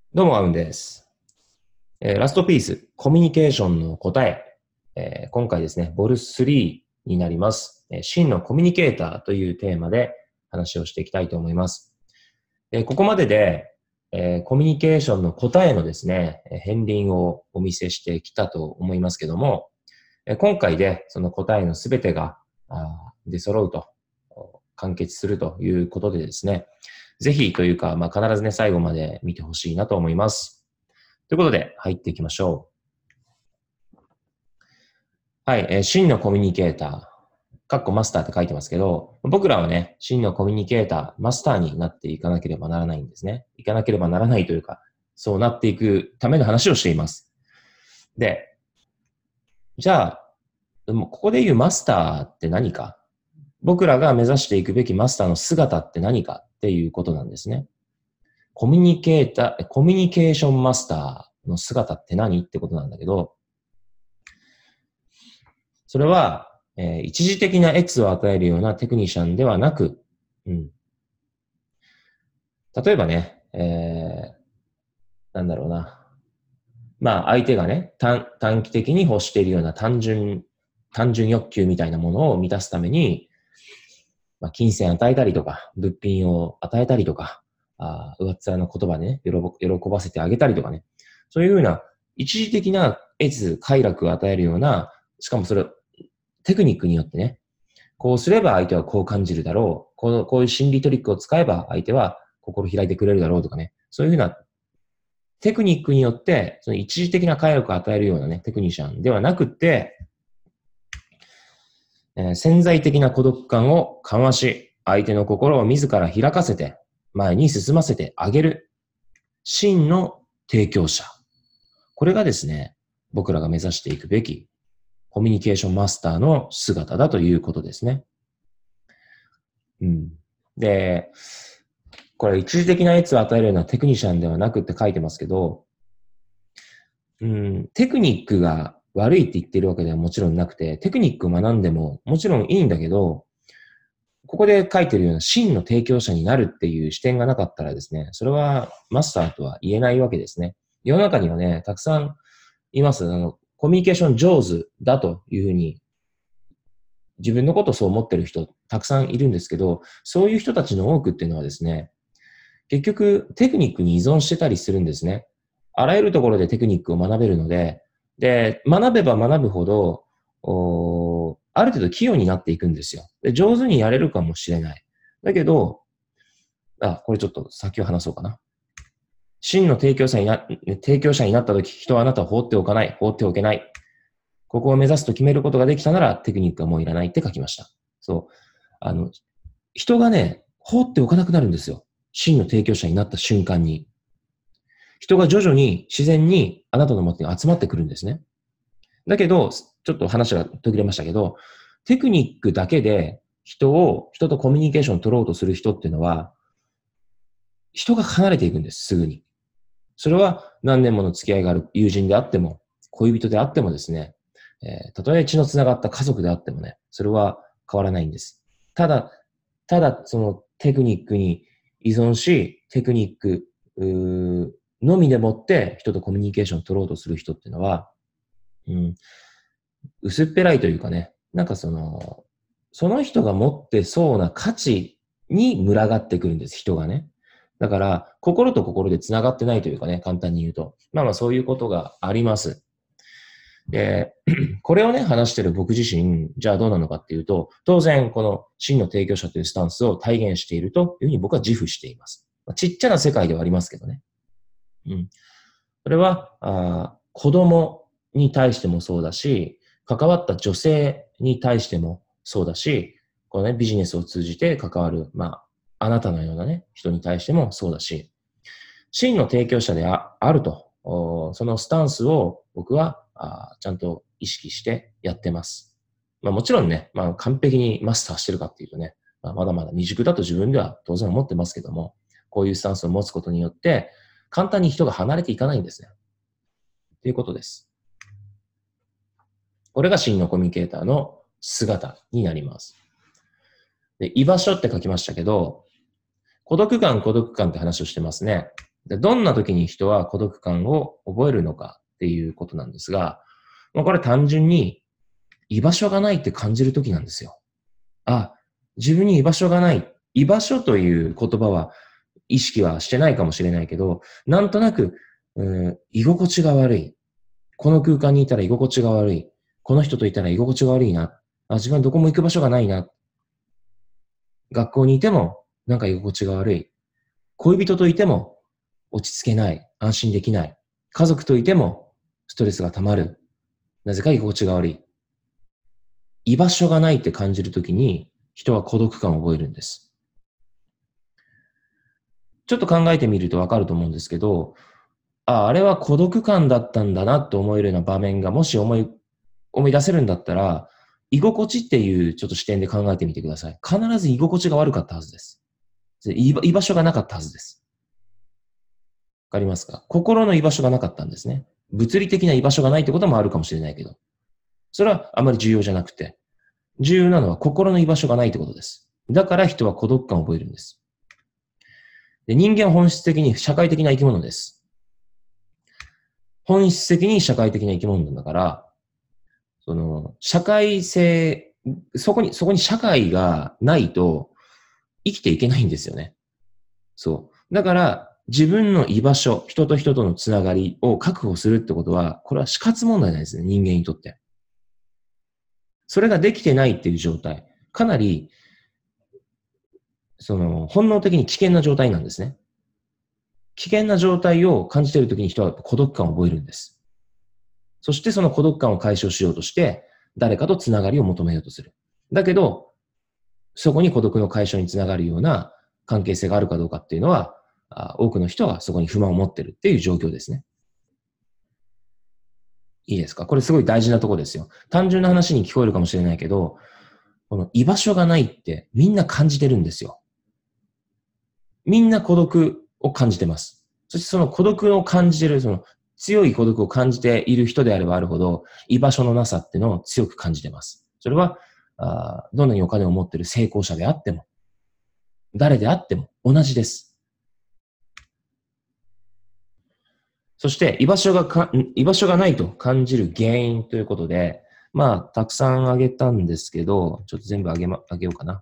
どうも、アウンです。ラストピース、コミュニケーションの答え。今回ですね、ボル3になります。真のコミュニケーターというテーマで話をしていきたいと思います。ここまでで、コミュニケーションの答えのですね、片鱗をお見せしてきたと思いますけども、今回でその答えのすべてが出揃うと、完結するということでですね、ぜひというか、必ずね、最後まで見てほしいなと思います。ということで、入っていきましょう。はい、真のコミュニケーター、かっこマスターって書いてますけど、僕らはね、真のコミュニケーター、マスターになっていかなければならないんですね。いかなければならないというか、そうなっていくための話をしています。で、じゃあ、ここで言うマスターって何か、僕らが目指していくべきマスターの姿って何かっていうことなんですね。コミュニケーションマスターの姿って何ってことなんだけど、それは、一時的な益を与えるようなテクニシャンではなく、例えばね、なんだろうな。相手がね、短期的に欲しているような単純欲求みたいなものを満たすために、金銭与えたりとか、物品を与えたりとか、上っ面の言葉でね、喜ばせてあげたりとかね。そういうふうな、一時的な快楽を与えるような、しかもそれ、テクニックによってね、こうすれば相手はこう感じるだろう。こういう心理トリックを使えば相手は心開いてくれるだろうとかね。そういうふうなテクニックによって、その一時的な快楽を与えるようなね、テクニシャンではなくって、潜在的な孤独感を緩和し、相手の心を自ら開かせて、前に進ませてあげる。真の提供者。これがですね、僕らが目指していくべきコミュニケーションマスターの姿だということですね。で、これ一時的な益を与えるようなテクニシャンではなくって書いてますけど、テクニックが悪いって言ってるわけではもちろんなくて、テクニックを学んでももちろんいいんだけど、ここで書いてるような真の提供者になるっていう視点がなかったらですね、それはマスターとは言えないわけですね。世の中にはね、たくさんいます。コミュニケーション上手だというふうに自分のことをそう思ってる人たくさんいるんですけど、そういう人たちの多くっていうのはですね、結局テクニックに依存してたりするんですね。あらゆるところでテクニックを学べるので、で、学べば学ぶほど、ある程度器用になっていくんですよ。で、上手にやれるかもしれない。だけど、これちょっと先を話そうかな。真の提供者になったとき、人はあなたを放っておかない、放っておけない。ここを目指すと決めることができたなら、テクニックはもういらないって書きました。そう。人がね、放っておかなくなるんですよ。真の提供者になった瞬間に。人が徐々に自然にあなたのもとに集まってくるんですね。だけど、ちょっと話が途切れましたけど、テクニックだけで人とコミュニケーションを取ろうとする人っていうのは、人が離れていくんです、すぐに。それは何年もの付き合いがある友人であっても、恋人であってもですね、たとえ血のつながった家族であってもね、それは変わらないんです。ただ、そのテクニックに依存し、テクニックのみでもって人とコミュニケーションを取ろうとする人っていうのは、うん、薄っぺらいというかね、その人が持ってそうな価値に群がってくるんです、人がね。だから、心と心で繋がってないというかね、簡単に言うと。そういうことがあります。で、これをね、話してる僕自身、じゃあどうなのかっていうと、当然、この真の提供者というスタンスを体現しているというふうに僕は自負しています。ちっちゃな世界ではありますけどね。うん。それは、子供に対してもそうだし、関わった女性に対してもそうだし、このね、ビジネスを通じて関わる、あなたのようなね、人に対してもそうだし、真の提供者であると、そのスタンスを僕はちゃんと意識してやってます。もちろんね、完璧にマスターしてるかっていうとね、まだまだ未熟だと自分では当然思ってますけども、こういうスタンスを持つことによって、簡単に人が離れていかないんですね。ということです。これが真のコミュニケーターの姿になります。で、居場所って書きましたけど、孤独感って話をしてますね。 でどんな時に人は孤独感を覚えるのかっていうことなんですが、これ単純に居場所がないって感じる時なんですよ。あ、自分に居場所がない。居場所という言葉は意識はしてないかもしれないけど、なんとなく、居心地が悪い。この空間にいたら居心地が悪い。この人といたら居心地が悪いな。自分はどこも行く場所がないな。学校にいてもなんか居心地が悪い。恋人といても落ち着けない。安心できない。家族といてもストレスが溜まる。なぜか居心地が悪い。居場所がないって感じるときに人は孤独感を覚えるんです。ちょっと考えてみるとわかると思うんですけど、あれは孤独感だったんだなと思えるような場面がもし思い出せるんだったら、居心地っていうちょっと視点で考えてみてください。必ず居心地が悪かったはずです。居場所がなかったはずです。わかりますか？心の居場所がなかったんですね。物理的な居場所がないってこともあるかもしれないけど、それはあまり重要じゃなくて、重要なのは心の居場所がないってことです。だから人は孤独感を覚えるんです。で、人間は本質的に社会的な生き物です。本質的に社会的な生き物なんだから、社会性、そこに社会がないと生きていけないんですよね。そう。だから、自分の居場所、人と人とのつながりを確保するってことは、これは死活問題なんですね、人間にとって。それができてないっていう状態。かなり、本能的に危険な状態なんですね。危険な状態を感じているときに人は孤独感を覚えるんです。そしてその孤独感を解消しようとして、誰かとつながりを求めようとする。だけど、そこに孤独の解消につながるような関係性があるかどうかっていうのは、多くの人はそこに不満を持ってるっていう状況ですね。いいですか？これすごい大事なところですよ。単純な話に聞こえるかもしれないけど、この居場所がないってみんな感じてるんですよ。みんな孤独を感じてます。そしてその孤独を感じてる、強い孤独を感じている人であればあるほど、居場所のなさっていうのを強く感じてます。それは、どんなにお金を持っている成功者であっても、誰であっても同じです。そして、居場所がないと感じる原因ということで、たくさん挙げたんですけど、ちょっと全部挙げようかな。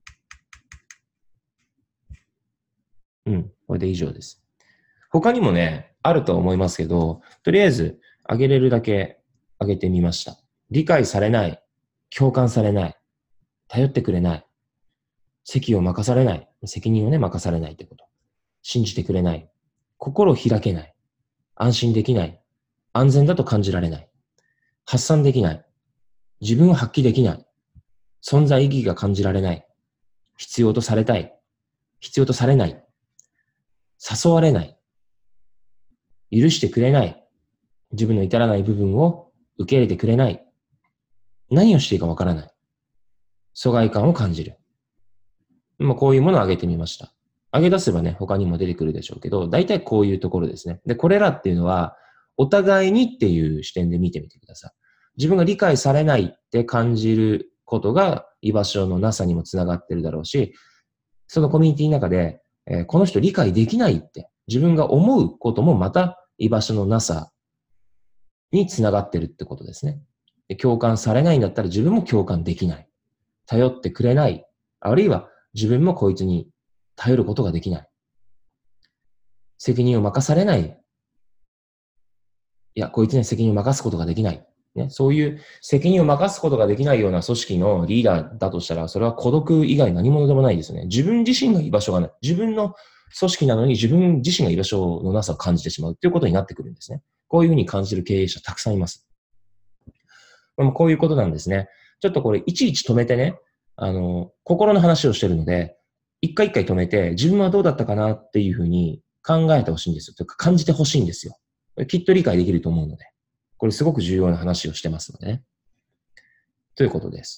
これで以上です。他にもね、あると思いますけど、とりあえず、挙げれるだけ挙げてみました。理解されない、共感されない、頼ってくれない、責を任されない、責任をね、任されないってこと。信じてくれない、心を開けない、安心できない、安全だと感じられない、発散できない、自分を発揮できない、存在意義が感じられない、必要とされたい、必要とされない、誘われない、許してくれない、自分の至らない部分を受け入れてくれない、何をしていいかわからない、疎外感を感じる。こういうものを挙げてみました。挙げ出せばね、他にも出てくるでしょうけど、大体こういうところですね。で、これらっていうのは、お互いにっていう視点で見てみてください。自分が理解されないって感じることが居場所のなさにもつながってるだろうし、そのコミュニティの中で、この人理解できないって自分が思うこともまた居場所のなさにつながってるってことですね。で、共感されないんだったら自分も共感できない。頼ってくれない。あるいは自分もこいつに頼ることができない。責任を任されない。いや、こいつには責任を任すことができない。ね、そういう責任を任すことができないような組織のリーダーだとしたら、それは孤独以外何者でもないですね。自分自身が居場所がない。自分の組織なのに自分自身が居場所のなさを感じてしまうということになってくるんですね。こういうふうに感じる経営者たくさんいます。こういうことなんですね。ちょっとこれいちいち止めてね、心の話をしてるので、一回一回止めて、自分はどうだったかなっていうふうに考えてほしいんですよ。というか感じてほしいんですよ。きっと理解できると思うので。これすごく重要な話をしてますのでね。ということです。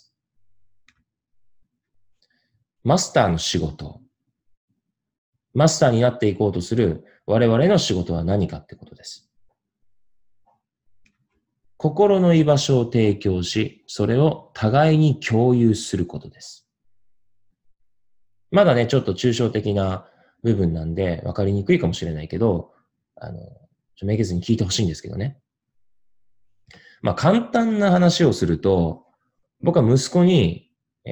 マスターの仕事。マスターになっていこうとする我々の仕事は何かってことです。心の居場所を提供し、それを互いに共有することです。まだね、ちょっと抽象的な部分なんで分かりにくいかもしれないけど、めげずに聞いてほしいんですけどね。まあ簡単な話をすると、僕は息子に、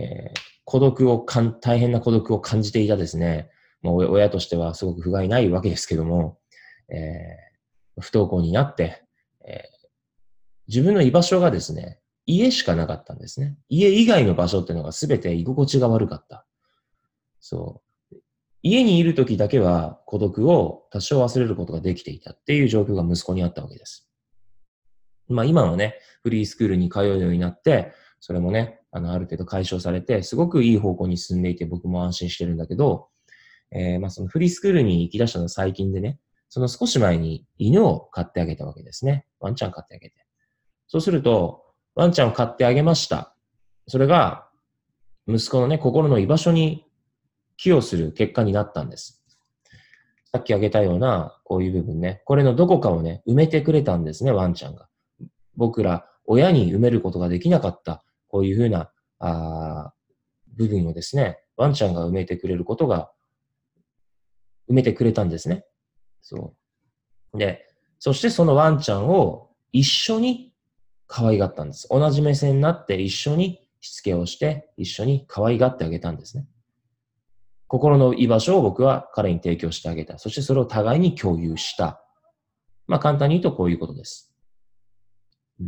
大変な孤独を感じていたですね、もう親としてはすごく不甲斐ないわけですけども、不登校になって、自分の居場所がですね、家しかなかったんですね。家以外の場所っていうのが全て居心地が悪かった。そう。家にいる時だけは孤独を多少忘れることができていたっていう状況が息子にあったわけです。まあ今はね、フリースクールに通うようになって、それもね、ある程度解消されて、すごくいい方向に進んでいて僕も安心してるんだけど、まあそのフリースクールに行き出したのは最近でね、その少し前に犬を飼ってあげたわけですね。ワンちゃん飼ってあげて。そうすると、ワンちゃんを飼ってあげました。それが、息子のね、心の居場所に寄与する結果になったんです。さっき挙げたような、こういう部分ね、これのどこかをね、埋めてくれたんですね、ワンちゃんが。僕ら、親に埋めることができなかった、こういうふうな、部分をですね、ワンちゃんが埋めてくれることが、埋めてくれたんですね。そう。で、そしてそのワンちゃんを一緒に可愛がったんです。同じ目線になって一緒にしつけをして、一緒に可愛がってあげたんですね。心の居場所を僕は彼に提供してあげた。そしてそれを互いに共有した。まあ簡単に言うとこういうことです。うん、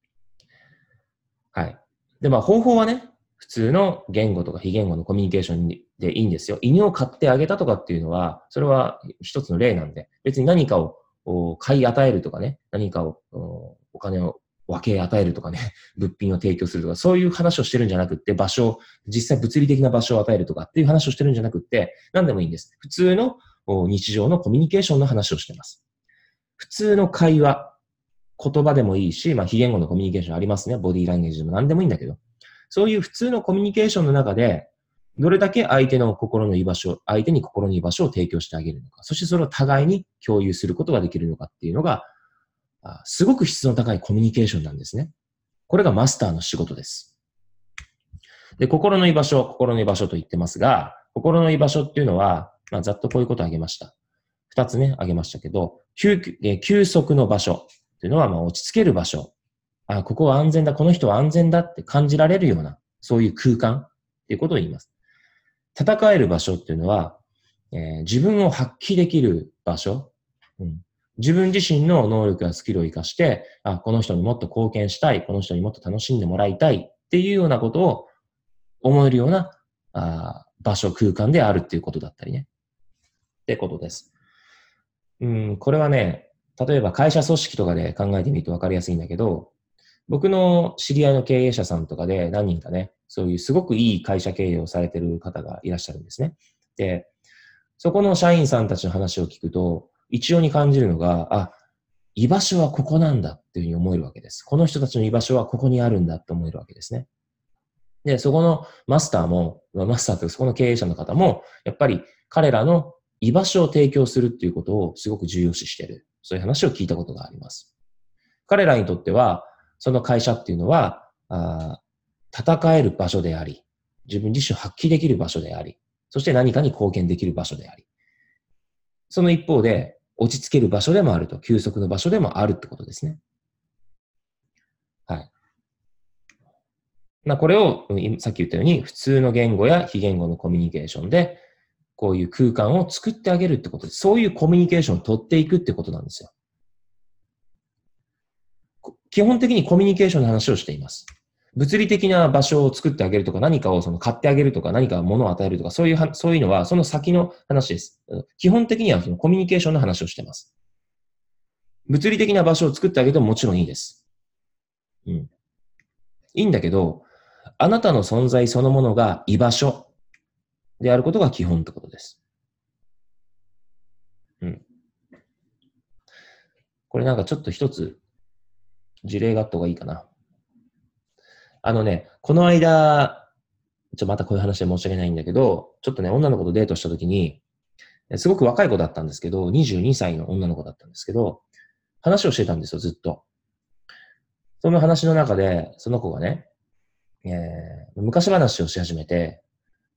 はい。で、まあ方法はね、普通の言語とか非言語のコミュニケーションでいいんですよ。犬を飼ってあげたとかっていうのは、それは一つの例なんで、別に何かを買い与えるとかね、何かをお金を分け与えるとかね、物品を提供するとか、そういう話をしてるんじゃなくって、実際物理的な場所を与えるとかっていう話をしてるんじゃなくって、何でもいいんです。普通の日常のコミュニケーションの話をしています。普通の会話、言葉でもいいし、まあ非言語のコミュニケーションありますね。ボディーランゲージでも何でもいいんだけど、そういう普通のコミュニケーションの中で、どれだけ相手の心の居場所、相手に心の居場所を提供してあげるのか、そしてそれを互いに共有することができるのかっていうのが、すごく質の高いコミュニケーションなんですね。これがマスターの仕事です。で、心の居場所と言ってますが、心の居場所っていうのは、まあ、ざっとこういうことを挙げました。二つね、挙げましたけど、休息の場所っていうのは、まあ、落ち着ける場所。ここは安全だ、この人は安全だって感じられるような、そういう空間っていうことを言います。戦える場所っていうのは、自分を発揮できる場所、自分自身の能力やスキルを活かして、この人にもっと貢献したい、この人にもっと楽しんでもらいたいっていうようなことを思えるような場所、空間であるっていうことだったりね。ってことです。これはね、例えば会社組織とかで考えてみると分かりやすいんだけど、僕の知り合いの経営者さんとかで何人かね、そういうすごくいい会社経営をされてる方がいらっしゃるんですね。で、そこの社員さんたちの話を聞くと、一様に感じるのが、居場所はここなんだっていうふうに思えるわけです。この人たちの居場所はここにあるんだって思えるわけですね。で、そこのマスターというそこの経営者の方も、やっぱり彼らの居場所を提供するっていうことをすごく重要視している。そういう話を聞いたことがあります。彼らにとっては、その会社っていうのは、戦える場所であり、自分自身を発揮できる場所であり、そして何かに貢献できる場所であり、その一方で、落ち着ける場所でもあると、休息の場所でもあるってことですね。はい。これを、さっき言ったように、普通の言語や非言語のコミュニケーションで、こういう空間を作ってあげるってことです。そういうコミュニケーションを取っていくってことなんですよ。基本的にコミュニケーションの話をしています。物理的な場所を作ってあげるとか、何かを買ってあげるとか、何か物を与えるとか、そういうのは、その先の話です。基本的にはそのコミュニケーションの話をしています。物理的な場所を作ってあげてももちろんいいです。いいんだけど、あなたの存在そのものが居場所であることが基本ってことです。これなんかちょっと一つ事例があった方がいいかな。この間、またこういう話で申し訳ないんだけど、ちょっとね、女の子とデートした時に、すごく若い子だったんですけど、22歳の女の子だったんですけど、話をしてたんですよ、ずっと。その話の中で、その子がね、昔話をし始めて、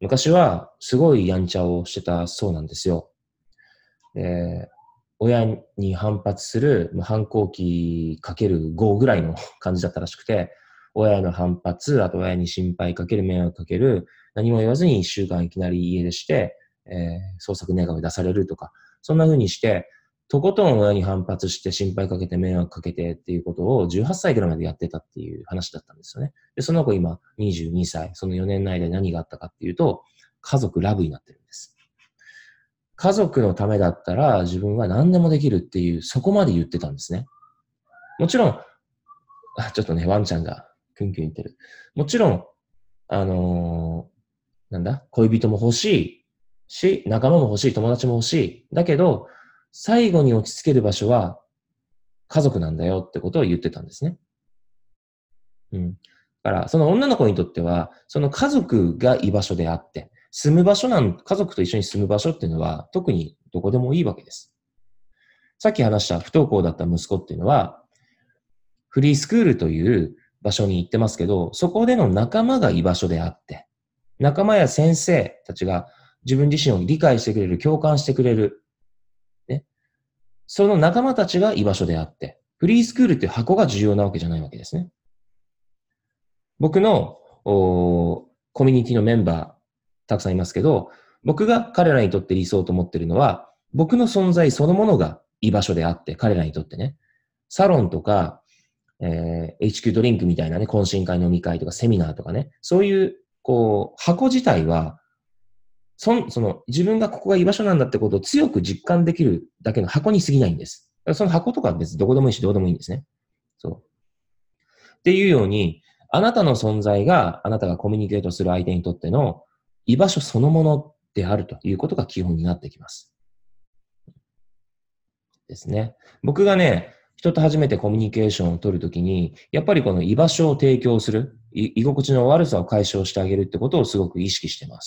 昔はすごいやんちゃをしてたそうなんですよ。で、親に反発する反抗期かける5ぐらいの感じだったらしくて、親への反発、あと親に心配かける、迷惑かける、何も言わずに1週間いきなり家出して、捜索願を出されるとか、そんな風にして、とことん親に反発して心配かけて迷惑かけてっていうことを18歳ぐらいまでやってたっていう話だったんですよね。で、その子今22歳、その4年内で何があったかっていうと、家族ラブになってるんです。家族のためだったら自分は何でもできるっていう、そこまで言ってたんですね。もちろん、ちょっとね、ワンちゃんがキュンキュン言ってる。もちろん、あのなんだ、恋人も欲しいし、仲間も欲しい、友達も欲しい。だけど、最後に落ち着ける場所は家族なんだよってことを言ってたんですね。うん。だから、その女の子にとっては、その家族が居場所であって、住む場所家族と一緒に住む場所っていうのは、特にどこでもいいわけです。さっき話した不登校だった息子っていうのは、フリースクールという場所に行ってますけど、そこでの仲間が居場所であって、仲間や先生たちが自分自身を理解してくれる、共感してくれる、ね。その仲間たちが居場所であって、フリースクールっていう箱が重要なわけじゃないわけですね。僕のコミュニティのメンバー、たくさんいますけど、僕が彼らにとって理想と思っているのは、僕の存在そのものが居場所であって、彼らにとってね、サロンとか、HQ ドリンクみたいなね、懇親会飲み会とかセミナーとかね、そういう、箱自体は、自分がここが居場所なんだってことを強く実感できるだけの箱に過ぎないんです。その箱とかは別にどこでもいいし、どうでもいいんですね。そう。っていうように、あなたの存在が、あなたがコミュニケートする相手にとっての居場所そのものであるということが基本になってきます。ですね。僕がね、人と初めてコミュニケーションを取るときに、やっぱりこの居場所を提供する、居心地の悪さを解消してあげるってことをすごく意識してます。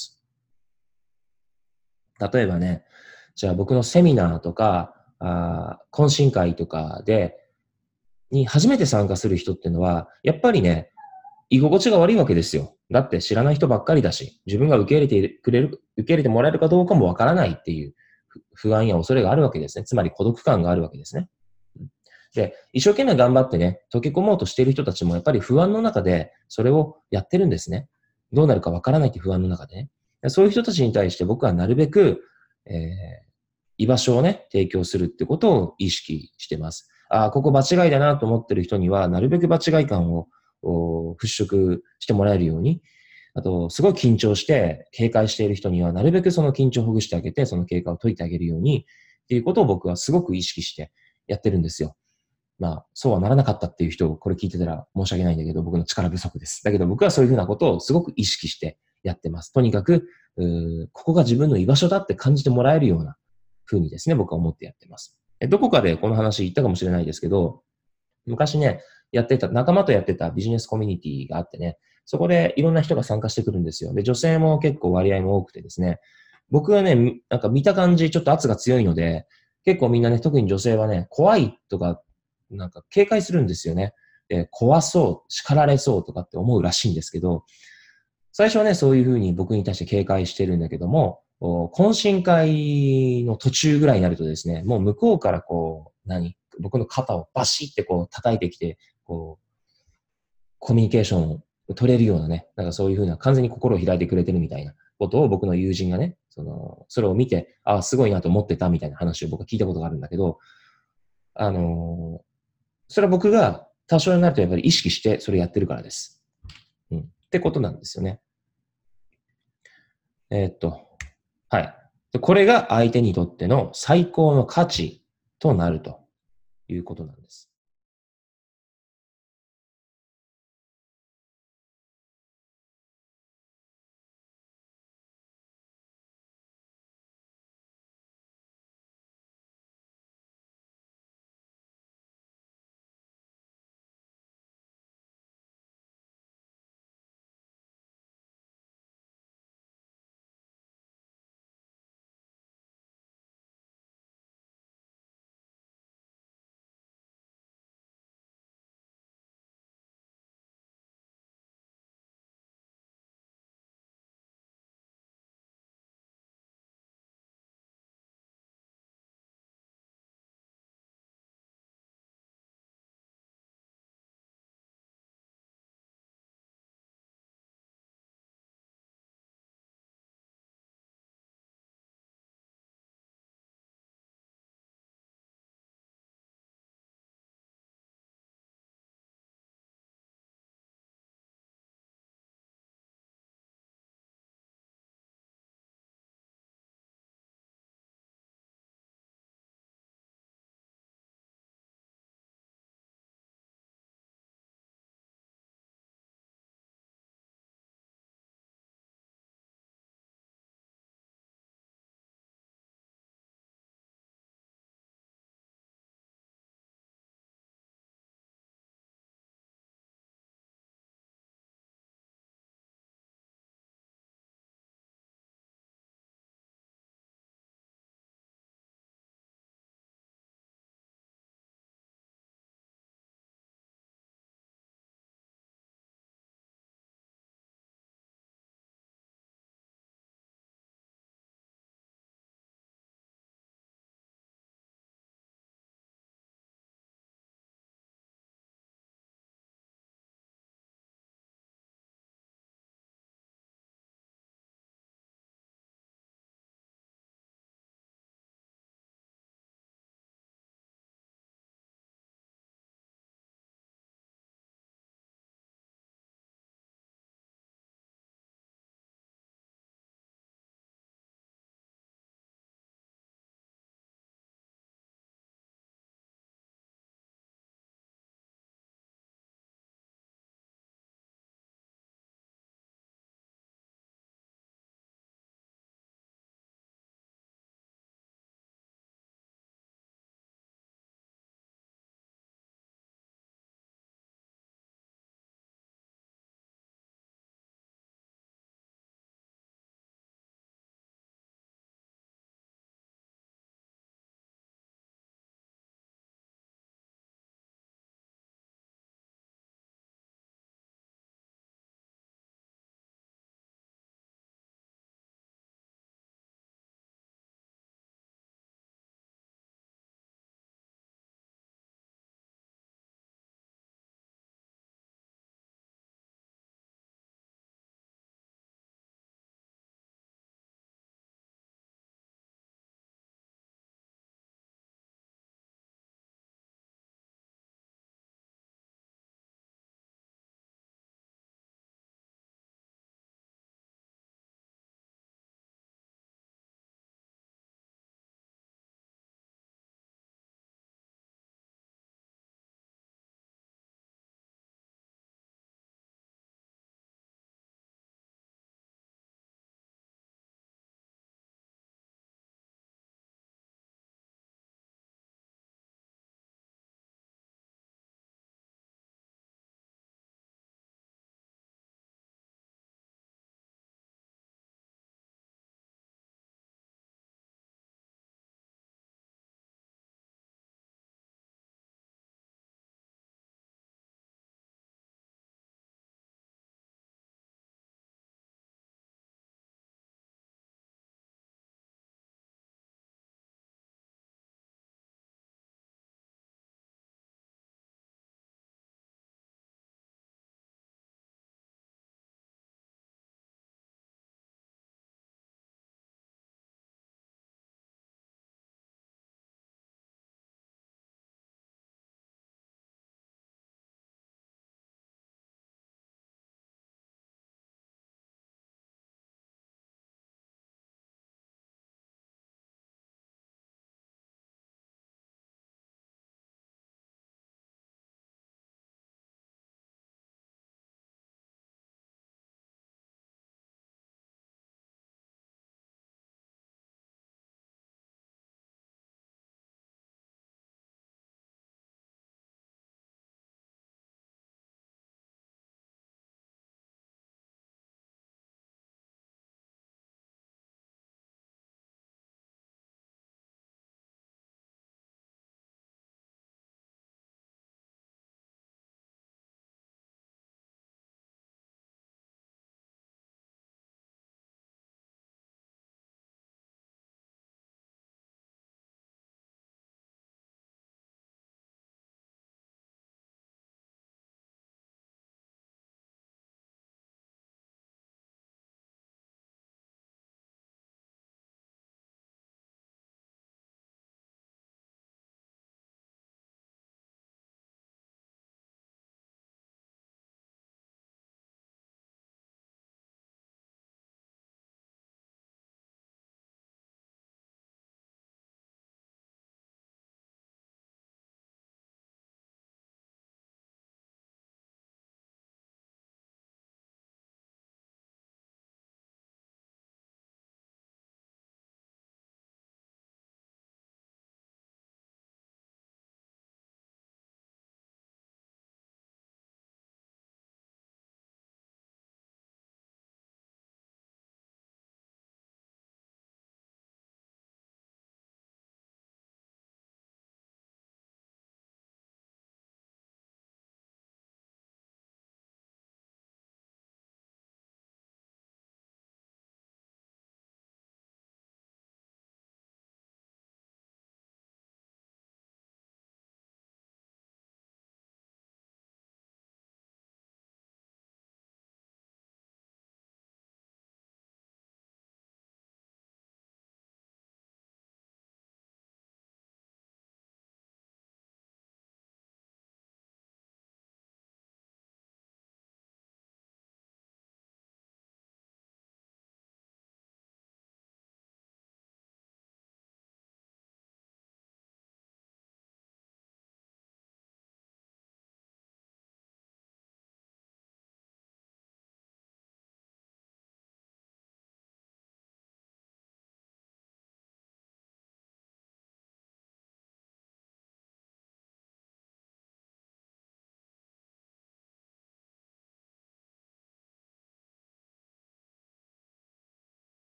例えばね、じゃあ僕のセミナーとか、懇親会とかに初めて参加する人っていうのは、やっぱりね、居心地が悪いわけですよ。だって知らない人ばっかりだし、自分が受け入れてもらえるかどうかもわからないっていう不安や恐れがあるわけですね。つまり孤独感があるわけですね。で、一生懸命頑張ってね、溶け込もうとしている人たちもやっぱり不安の中でそれをやってるんですね。どうなるかわからないっていう不安の中でね。そういう人たちに対して僕はなるべく、えー居場所をね、提供するってことを意識してます。ここ場違いだなと思ってる人には、なるべく場違い感を払拭してもらえるように、あと、すごい緊張して警戒している人には、なるべくその緊張をほぐしてあげて、その経過を解いてあげるように、っていうことを僕はすごく意識してやってるんですよ。まあ、そうはならなかったっていう人、これ聞いてたら申し訳ないんだけど、僕の力不足です。だけど僕はそういうふうなことをすごく意識してやってます。とにかく、ここが自分の居場所だって感じてもらえるような風にですね、僕は思ってやってます。どこかでこの話言ったかもしれないですけど、昔ね、仲間とやってたビジネスコミュニティがあってね、そこでいろんな人が参加してくるんですよ。で、女性も結構割合も多くてですね、僕はね、なんか見た感じちょっと圧が強いので、結構みんなね、特に女性はね、怖いとか、なんか警戒するんですよね。怖そう、叱られそうとかって思うらしいんですけど、最初はね、そういうふうに僕に対して警戒してるんだけども、懇親会の途中ぐらいになるとですね、もう向こうから僕の肩をバシって叩いてきて、コミュニケーションを取れるようなね、なんかそういうふうな完全に心を開いてくれてるみたいなことを僕の友人がね、それを見て、すごいなと思ってたみたいな話を僕は聞いたことがあるんだけど、あのそれは僕が多少になるとやっぱり意識してそれやってるからです。ってことなんですよね。えーっと、はい。これが相手にとっての最高の価値となるということなんです。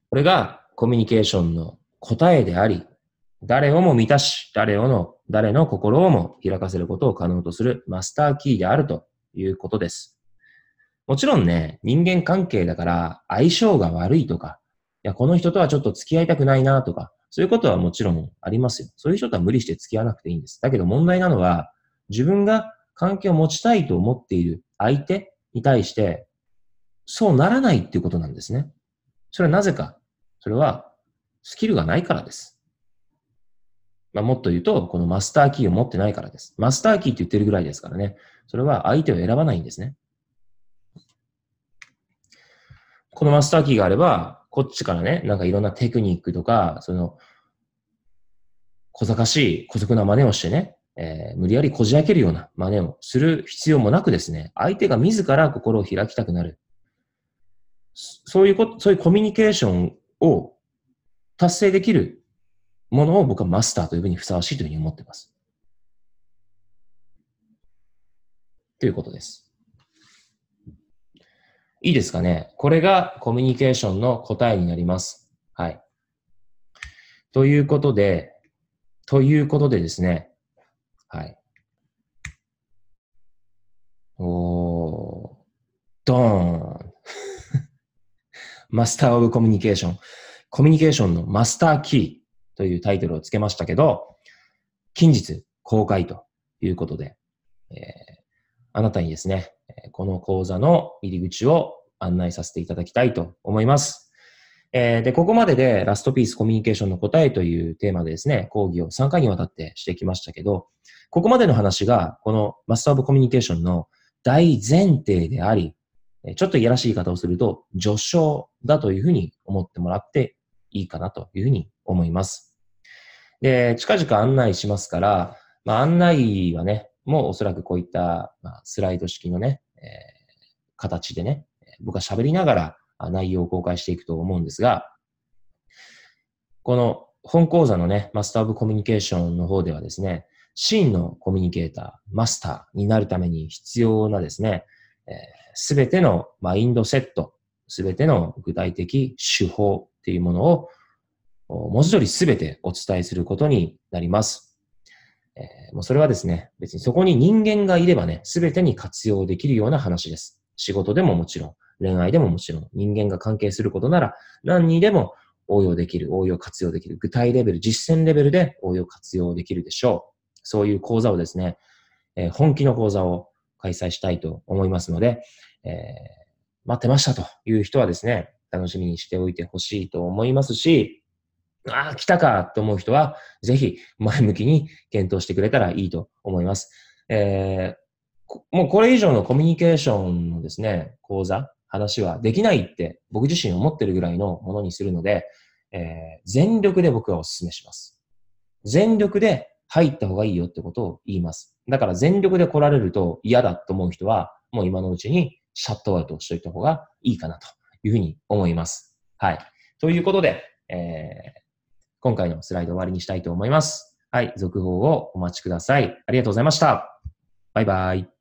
これがコミュニケーションの答えであり、誰をも満たし、誰の心をも開かせることを可能とするマスターキーであるということです。もちろんね、人間関係だから相性が悪いとか、いや、この人とはちょっと付き合いたくないなとか、そういうことはもちろんありますよ。そういう人とは無理して付き合わなくていいんです。だけど問題なのは、自分が関係を持ちたいと思っている相手に対して、そうならないっていうことなんですね。それはなぜか。それは、スキルがないからです。もっと言うと、このマスターキーを持ってないからです。マスターキーって言ってるぐらいですからね。それは相手を選ばないんですね。このマスターキーがあれば、こっちからね、なんかいろんなテクニックとか、小賢しい、姑息な真似をしてね、無理やりこじ開けるような真似をする必要もなくですね、相手が自ら心を開きたくなる。そういうコミュニケーションを達成できるものを僕はマスターというふうにふさわしいというふうに思っています。ということです。いいですかね。これがコミュニケーションの答えになります。はい。ということでですね。はい。ドーン。マスターオブコミュニケーション。コミュニケーションのマスターキーというタイトルをつけましたけど、近日公開ということで、あなたにですね、この講座の入り口を案内させていただきたいと思います。で、ここまででラストピースコミュニケーションの答えというテーマでですね、講義を3回にわたってしてきましたけど、ここまでの話がこのマスターオブコミュニケーションの大前提であり、ちょっといやらしい言い方をすると、序章だというふうに思ってもらっていいかなというふうに思います。で、近々案内しますから、案内はね、もうおそらくこういった、スライド式のね、形でね、僕は喋りながら内容を公開していくと思うんですが、この本講座のね、マスターオブコミュニケーションの方ではですね、真のコミュニケーター、マスターになるために必要なですね、すべてのマインドセット、すべての具体的手法っていうものを文字通りすべてお伝えすることになります。もうそれはですね、別にそこに人間がいればね、すべてに活用できるような話です。仕事でももちろん、恋愛でももちろん、人間が関係することなら何にでも応用できる、応用活用できる、具体レベル、実践レベルで応用活用できるでしょう。そういう講座をですね、本気の講座を開催したいと思いますので、待ってましたという人はですね、楽しみにしておいてほしいと思いますし、来たかと思う人は、ぜひ前向きに検討してくれたらいいと思います。もうこれ以上のコミュニケーションのですね、講座、話はできないって僕自身思ってるぐらいのものにするので、全力で僕はお勧めします。全力で入った方がいいよってことを言います。だから全力で来られると嫌だと思う人は、もう今のうちにシャットアウトしといた方がいいかなというふうに思います。はい。ということで、今回のスライド終わりにしたいと思います。はい。続報をお待ちください。ありがとうございました。バイバイ。